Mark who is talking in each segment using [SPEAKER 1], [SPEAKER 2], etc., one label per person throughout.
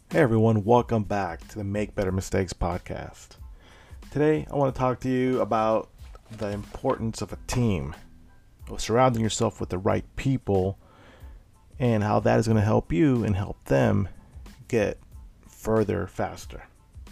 [SPEAKER 1] Hey everyone, welcome back to the Make Better Mistakes podcast. Today I want to talk to you about the importance of a team, of surrounding yourself with the right people, and how that is going to help you and help them get further faster.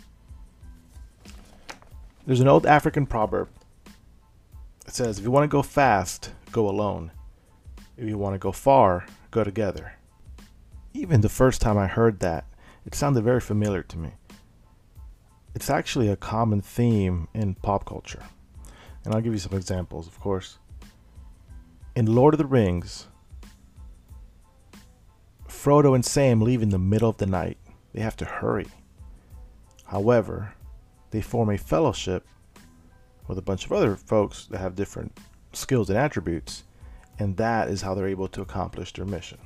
[SPEAKER 1] There's an old African proverb. It says, if you want to go fast, go alone. If you want to go far, go together. Even the first time I heard that, it sounded very familiar to me. It's actually a common theme in pop culture. And I'll give you some examples, of course. In Lord of the Rings, Frodo and Sam leave in the middle of the night. They have to hurry. However, they form a fellowship with a bunch of other folks that have different skills and attributes, and that is how they're able to accomplish their mission.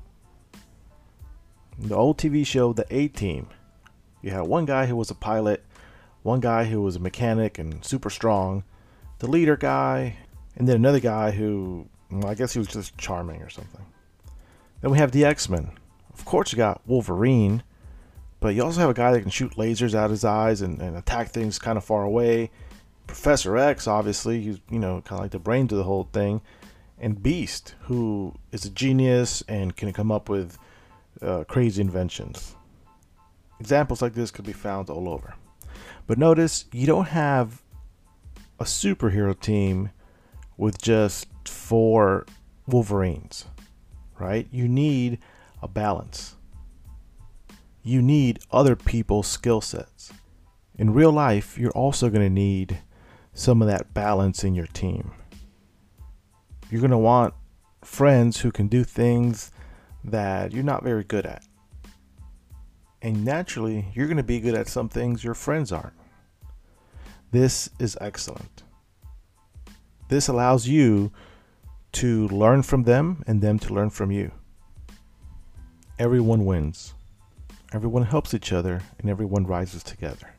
[SPEAKER 1] In the old TV show, The A-Team, you had one guy who was a pilot, one guy who was a mechanic and super strong, the leader guy, and then another guy who, well, I guess he was just charming or something. Then we have the X-Men. Of course you got Wolverine, but you also have a guy that can shoot lasers out of his eyes and attack things kind of far away. Professor X, obviously, he's, kind of like the brains of the whole thing. And Beast, who is a genius and can come up with crazy inventions. Examples like this could be found all over. But notice, you don't have a superhero team with just 4 Wolverines, right? You need a balance. You need other people's skill sets. In real life, you're also going to need some of that balance in your team. You're going to want friends who can do things that you're not very good at. And naturally, you're going to be good at some things your friends aren't. This is excellent. This allows you to learn from them and them to learn from you. Everyone wins. Everyone helps each other and everyone rises together.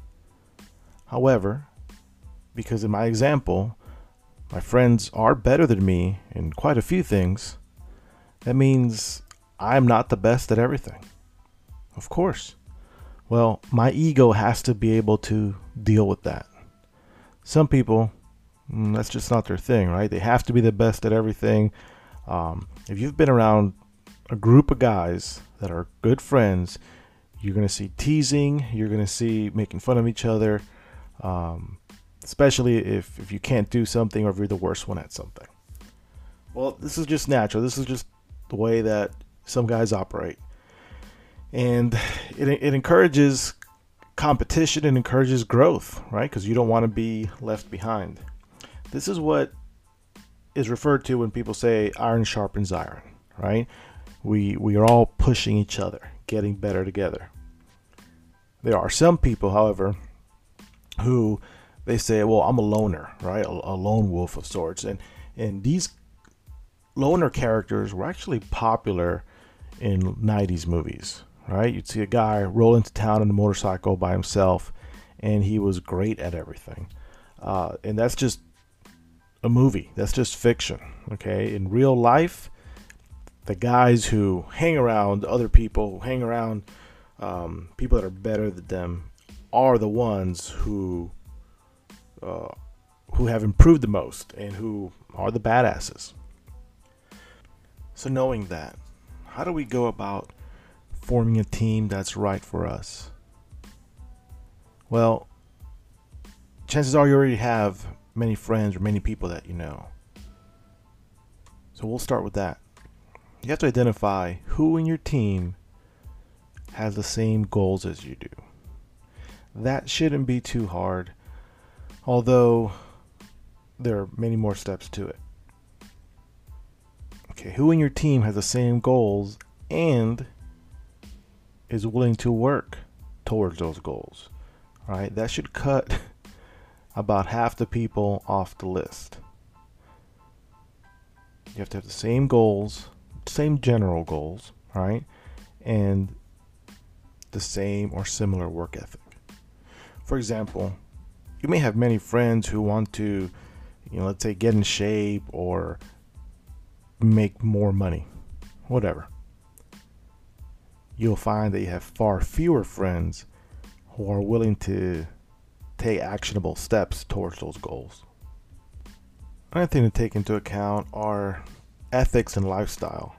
[SPEAKER 1] However, because in my example, my friends are better than me in quite a few things, that means I'm not the best at everything. Of course. Well, my ego has to be able to deal with that. Some people, that's just not their thing, right? They have to be the best at everything. If you've been around a group of guys that are good friends, you're going to see teasing, you're going to see making fun of each other, especially if you can't do something or if you're the worst one at something. Well, this is just natural. This is just the way that some guys operate. And it encourages competition and encourages growth, right? Because you don't want to be left behind. This is what is referred to when people say iron sharpens iron, right? We are all pushing each other, getting better together. There are some people, however, who they say, well, I'm a loner, right? A lone wolf of sorts. And these loner characters were actually popular in 90s movies, right? You'd see a guy roll into town on a motorcycle by himself, and he was great at everything. And that's just a movie. That's just fiction, okay? In real life, the guys who hang around other people, who hang around people that are better than them, are the ones who have improved the most and who are the badasses. So knowing that, how do we go about forming a team that's right for us? Well, chances are you already have many friends or many people that you know. So we'll start with that. You have to identify who in your team has the same goals as you do. That shouldn't be too hard, although there are many more steps to it. Okay, who in your team has the same goals and is willing to work towards those goals? All right, that should cut about half the people off the list. You have to have the same goals, same general goals, all right, and the same or similar work ethic. For example, you may have many friends who want to, let's say get in shape or make more money, whatever. you'll find that you have far fewer friends who are willing to take actionable steps towards those goals. Another thing to take into account are ethics and lifestyle.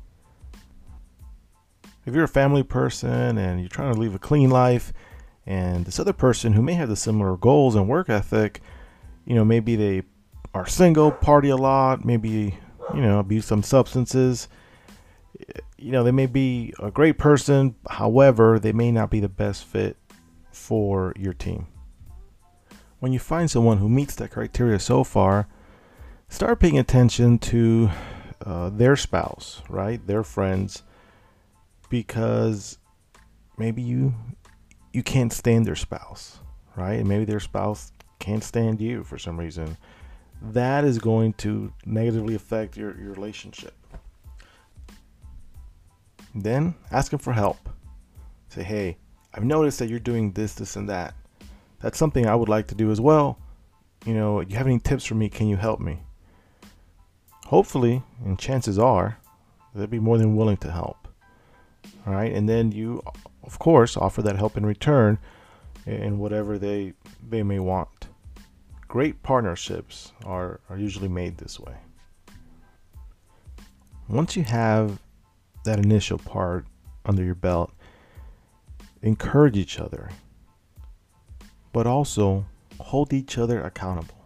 [SPEAKER 1] If you're a family person and you're trying to live a clean life, and this other person who may have the similar goals and work ethic, maybe they are single, party a lot, maybe, abuse some substances, they may be a great person. However, they may not be the best fit for your team. When you find someone who meets that criteria so far, start paying attention to their spouse, right? Their friends, because maybe you can't stand their spouse, right? And maybe their spouse can't stand you for some reason. That is going to negatively affect your relationship. Then ask them for help. Say, hey, I've noticed that you're doing this, and that. That's something I would like to do as well. You have any tips for me? Can you help me? Hopefully, and chances are, they'll be more than willing to help. All right, and then you, of course, offer that help in return in whatever they may want. Great partnerships are usually made this way. Once you have that initial part under your belt, encourage each other, but also hold each other accountable.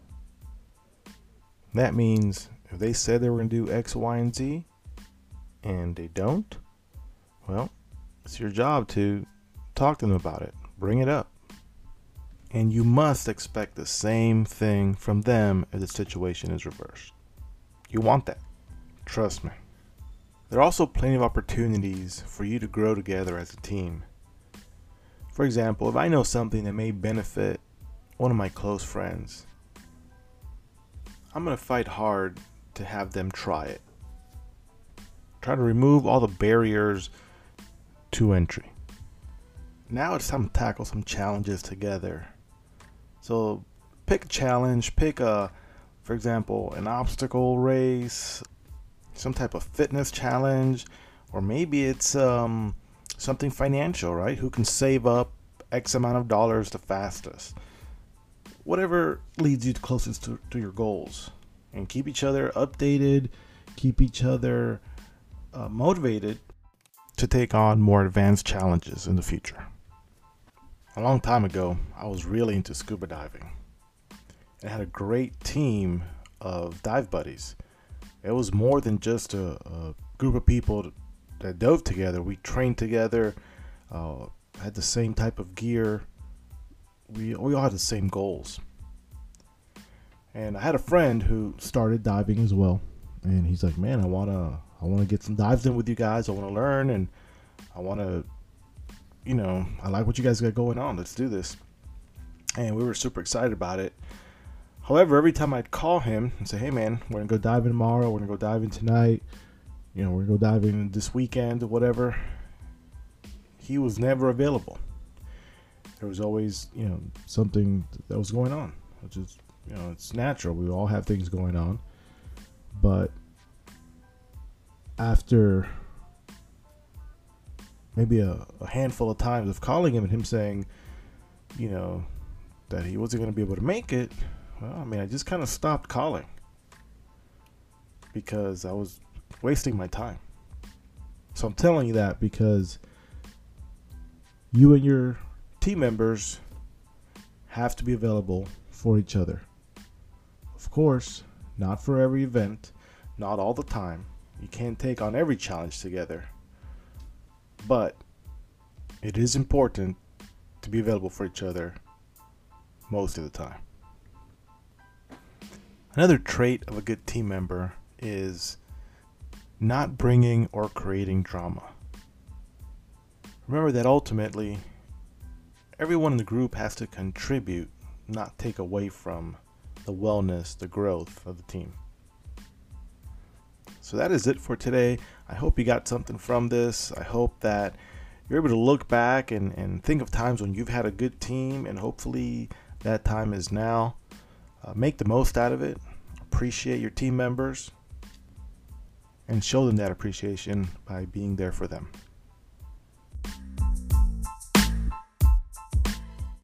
[SPEAKER 1] That means if they said they were going to do X, Y, and Z, and they don't, well, it's your job to talk to them about it, bring it up. And you must expect the same thing from them if the situation is reversed. You want that. Trust me. There are also plenty of opportunities for you to grow together as a team. For example, if I know something that may benefit one of my close friends, I'm going to fight hard to have them try it. Try to remove all the barriers to entry. Now it's time to tackle some challenges together. So pick a challenge, for example, an obstacle race, some type of fitness challenge, or maybe it's something financial, right? Who can save up X amount of dollars the fastest? Whatever leads you closest to your goals. And keep each other updated, keep each other motivated to take on more advanced challenges in the future. A long time ago, I was really into scuba diving. I had a great team of dive buddies. It was more than just a group of people that dove together. We trained together, had the same type of gear. We all had the same goals. And I had a friend who started diving as well. And he's like, man, I wanna get some dives in with you guys. I want to learn, and I want to, I like what you guys got going on. Let's do this. And we were super excited about it. However, every time I'd call him and say, hey man, we're gonna go diving tomorrow, we're gonna go diving tonight, we're gonna go diving this weekend or whatever, he was never available. There was always, something that was going on, which is, it's natural. We all have things going on. But after maybe a handful of times of calling him and him saying, that he wasn't going to be able to make it, well, I just kind of stopped calling because I was wasting my time. So I'm telling you that because you and your team members have to be available for each other. Of course, not for every event, not all the time. You can't take on every challenge together. But it is important to be available for each other most of the time. Another trait of a good team member is not bringing or creating drama. Remember that ultimately, everyone in the group has to contribute, not take away from the wellness, the growth of the team. So that is it for today. I hope you got something from this. I hope that you're able to look back and think of times when you've had a good team, and hopefully that time is now. Make the most out of it. Appreciate your team members and show them that appreciation by being there for them.